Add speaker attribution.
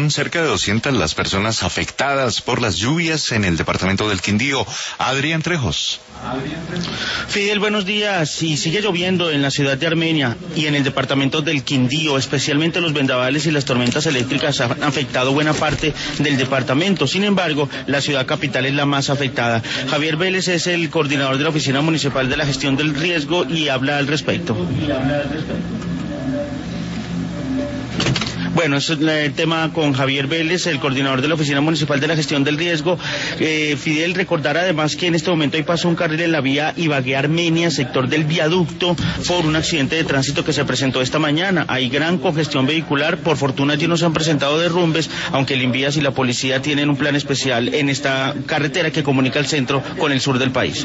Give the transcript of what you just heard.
Speaker 1: son cerca de 200 las personas afectadas por las lluvias en el departamento del Quindío. Adrián Trejos.
Speaker 2: Fidel, buenos días. Y sigue lloviendo en la ciudad de Armenia y en el departamento del Quindío, especialmente los vendavales y las tormentas eléctricas han afectado buena parte del departamento. Sin embargo, la ciudad capital es la más afectada. Javier Vélez es el coordinador de la Oficina Municipal de la Gestión del Riesgo y habla al respecto. Bueno, ese es el tema con Javier Vélez, el coordinador de la Oficina Municipal de la Gestión del Riesgo. Fidel, recordar además que en este momento hay paso un carril en la vía Ibagué-Armenia, sector del viaducto, por un accidente de tránsito que se presentó esta mañana. Hay gran congestión vehicular, por fortuna allí no se han presentado derrumbes, aunque el Invías y la policía tienen un plan especial en esta carretera que comunica el centro con el sur del país.